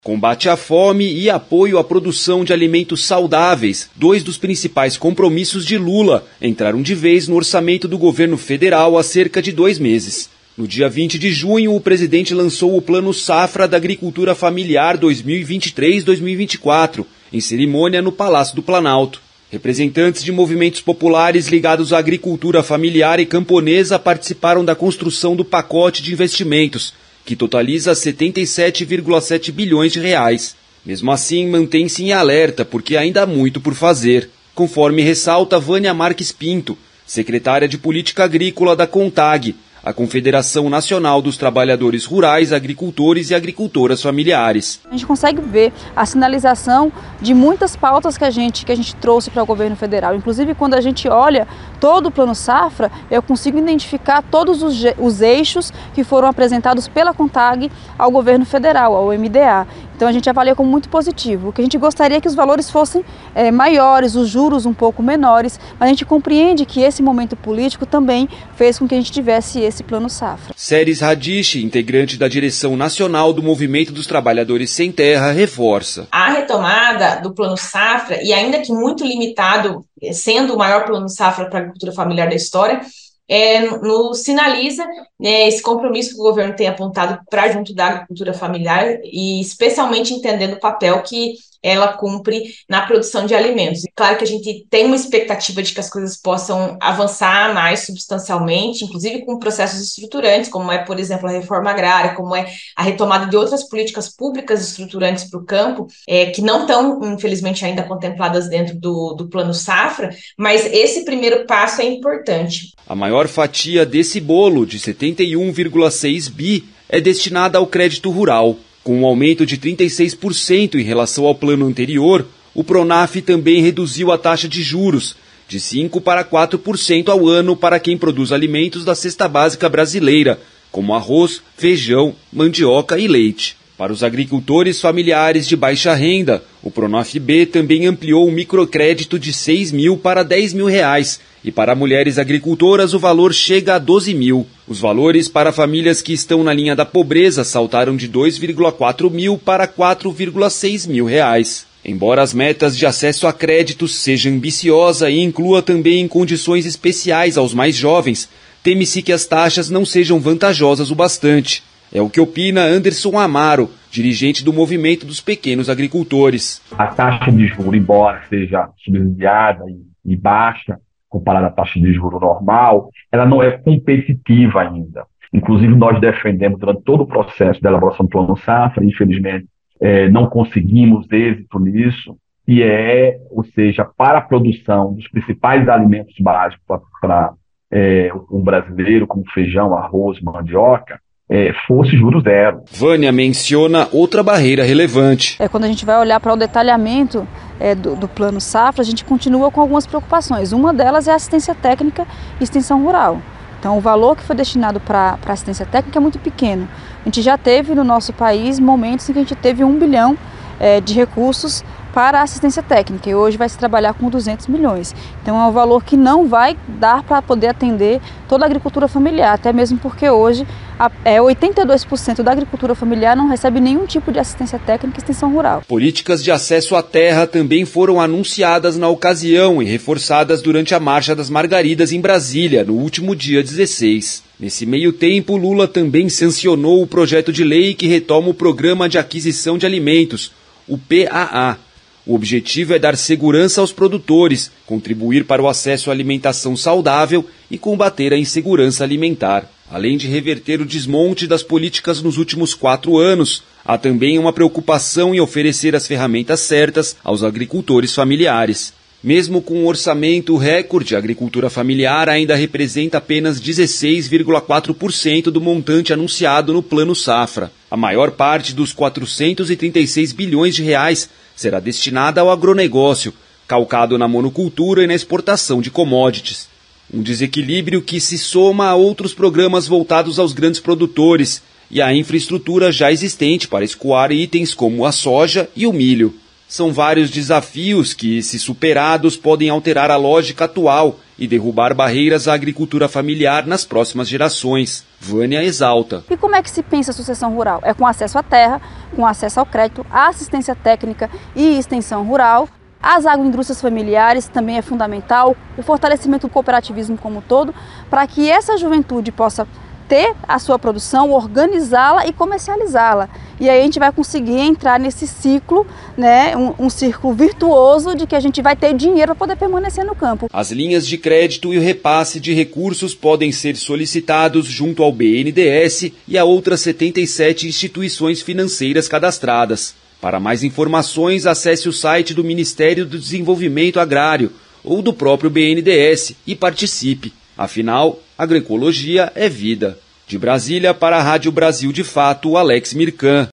Combate à fome e apoio à produção de alimentos saudáveis, dois dos principais compromissos de Lula, entraram de vez no orçamento do governo federal há cerca de 2 meses. No dia 20 de junho, o presidente lançou o Plano Safra da Agricultura Familiar 2023-2024, em cerimônia no Palácio do Planalto. Representantes de movimentos populares ligados à agricultura familiar e camponesa participaram da construção do pacote de investimentos, que totaliza 77,7 bilhões de reais. Mesmo assim, mantém-se em alerta, porque ainda há muito por fazer, conforme ressalta Vânia Marques Pinto, secretária de Política Agrícola da CONTAG, a Confederação Nacional dos Trabalhadores Rurais, Agricultores e Agricultoras Familiares. A gente consegue ver a sinalização de muitas pautas que a gente trouxe para o governo federal. Inclusive, quando a gente olha todo o Plano Safra, eu consigo identificar todos os eixos que foram apresentados pela CONTAG ao governo federal, ao MDA. Então a gente avalia como muito positivo. O que a gente gostaria é que os valores fossem maiores, os juros um pouco menores, mas a gente compreende que esse momento político também fez com que a gente tivesse esse Plano Safra. Séries Radiche, integrante da direção nacional do Movimento dos Trabalhadores Sem Terra, reforça. A retomada do Plano Safra, e ainda que muito limitado, sendo o maior Plano Safra para a agricultura familiar da história, nos sinaliza esse compromisso que o governo tem apontado para junto da agricultura familiar e especialmente entendendo o papel que ela cumpre na produção de alimentos. Claro que a gente tem uma expectativa de que as coisas possam avançar mais substancialmente, inclusive com processos estruturantes, como é, por exemplo, a reforma agrária, como é a retomada de outras políticas públicas estruturantes para o campo, que não estão, infelizmente, ainda contempladas dentro do Plano Safra, mas esse primeiro passo é importante. A maior fatia desse bolo, de 71,6 bi, é destinada ao crédito rural. Com um aumento de 36% em relação ao plano anterior, o Pronaf também reduziu a taxa de juros, de 5% para 4% ao ano para quem produz alimentos da cesta básica brasileira, como arroz, feijão, mandioca e leite. Para os agricultores familiares de baixa renda, o Pronaf-B também ampliou o microcrédito de 6 mil para 10 mil reais, e para mulheres agricultoras o valor chega a 12 mil. Os valores para famílias que estão na linha da pobreza saltaram de 2,4 mil para 4,6 mil reais. Embora as metas de acesso a créditos sejam ambiciosa e inclua também condições especiais aos mais jovens, teme-se que as taxas não sejam vantajosas o bastante. É o que opina Anderson Amaro, dirigente do Movimento dos Pequenos Agricultores. A taxa de juros, embora seja subsidiada e baixa, comparada à taxa de juros normal, ela não é competitiva ainda. Inclusive, nós defendemos durante todo o processo da elaboração do Plano Safra, infelizmente, não conseguimos êxito nisso, ou seja, para a produção dos principais alimentos básicos para o brasileiro, como feijão, arroz, mandioca, fosse juros zero. Vânia menciona outra barreira relevante. Quando a gente vai olhar para o detalhamento do Plano Safra, a gente continua com algumas preocupações. Uma delas é a assistência técnica e extensão rural. Então, o valor que foi destinado para assistência técnica é muito pequeno. A gente já teve no nosso país momentos em que a gente teve 1 bilhão de recursos para a assistência técnica, e hoje vai se trabalhar com 200 milhões. Então é um valor que não vai dar para poder atender toda a agricultura familiar, até mesmo porque hoje 82% da agricultura familiar não recebe nenhum tipo de assistência técnica e extensão rural. Políticas de acesso à terra também foram anunciadas na ocasião e reforçadas durante a Marcha das Margaridas em Brasília, no último dia 16. Nesse meio tempo, Lula também sancionou o projeto de lei que retoma o Programa de Aquisição de Alimentos, o PAA. O objetivo é dar segurança aos produtores, contribuir para o acesso à alimentação saudável e combater a insegurança alimentar. Além de reverter o desmonte das políticas nos últimos 4 anos, há também uma preocupação em oferecer as ferramentas certas aos agricultores familiares. Mesmo com um orçamento recorde, a agricultura familiar ainda representa apenas 16,4% do montante anunciado no Plano Safra. A maior parte dos 436 bilhões de reais será destinada ao agronegócio, calcado na monocultura e na exportação de commodities. Um desequilíbrio que se soma a outros programas voltados aos grandes produtores e à infraestrutura já existente para escoar itens como a soja e o milho. São vários desafios que, se superados, podem alterar a lógica atual e derrubar barreiras à agricultura familiar nas próximas gerações. Vânia exalta. E como é que se pensa a sucessão rural? É com acesso à terra, com acesso ao crédito, assistência técnica e extensão rural. As agroindústrias familiares também é fundamental, o fortalecimento do cooperativismo como um todo, para que essa juventude possa ter a sua produção, organizá-la e comercializá-la. E aí a gente vai conseguir entrar nesse ciclo, né, um círculo virtuoso de que a gente vai ter dinheiro para poder permanecer no campo. As linhas de crédito e o repasse de recursos podem ser solicitados junto ao BNDES e a outras 77 instituições financeiras cadastradas. Para mais informações, acesse o site do Ministério do Desenvolvimento Agrário ou do próprio BNDES e participe. Afinal, agroecologia é vida. De Brasília para a Rádio Brasil de Fato, Alex Mircan.